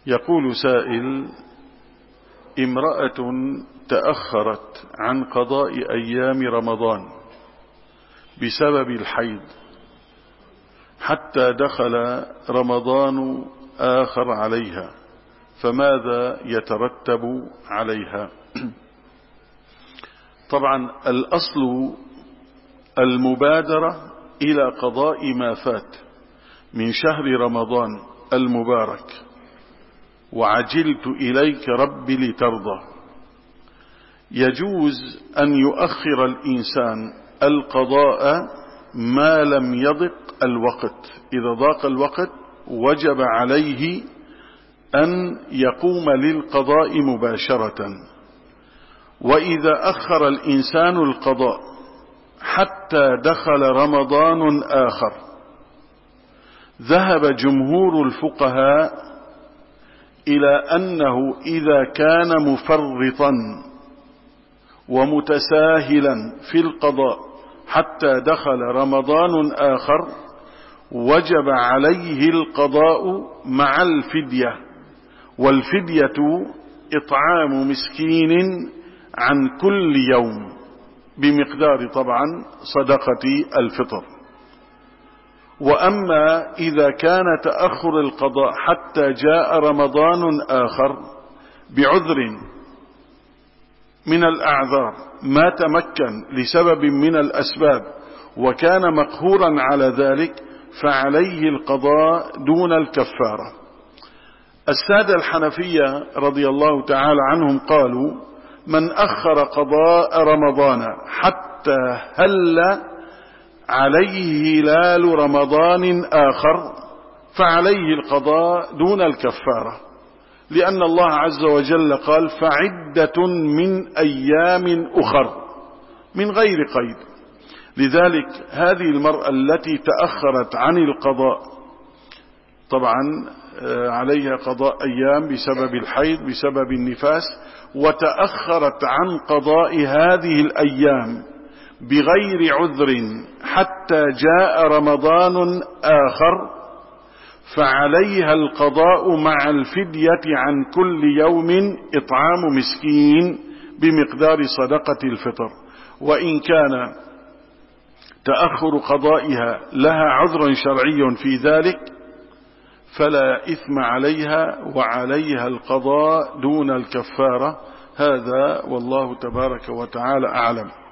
يقول سائل: امرأة تأخرت عن قضاء أيام رمضان بسبب الحيض حتى دخل رمضان آخر عليها، فماذا يترتب عليها؟ طبعا الأصل المبادرة إلى قضاء ما فات من شهر رمضان المبارك، وعجلت إليك ربي لترضى. يجوز أن يؤخر الإنسان القضاء ما لم يضق الوقت. إذا ضاق الوقت وجب عليه أن يقوم للقضاء مباشرة. وإذا أخر الإنسان القضاء حتى دخل رمضان آخر، ذهب جمهور الفقهاء إلى أنه إذا كان مفرطا ومتساهلا في القضاء حتى دخل رمضان آخر وجب عليه القضاء مع الفدية، والفدية إطعام مسكين عن كل يوم بمقدار طبعا صدقة الفطر. وأما إذا كان تأخر القضاء حتى جاء رمضان آخر بعذر من الأعذار ما تمكن لسبب من الأسباب وكان مقهورا على ذلك، فعليه القضاء دون الكفارة. السادة الحنفية رضي الله تعالى عنهم قالوا: من أخر قضاء رمضان حتى هل عليه هلال رمضان آخر فعليه القضاء دون الكفارة، لأن الله عز وجل قال: فعدة من أيام أخر من غير قيد. لذلك هذه المرأة التي تأخرت عن القضاء طبعا عليها قضاء أيام بسبب الحيض بسبب النفاس، وتأخرت عن قضاء هذه الأيام بغير عذر حتى جاء رمضان آخر، فعليها القضاء مع الفدية عن كل يوم إطعام مسكين بمقدار صدقة الفطر. وإن كان تأخر قضائها لها عذر شرعي في ذلك فلا إثم عليها، وعليها القضاء دون الكفارة. هذا والله تبارك وتعالى أعلم.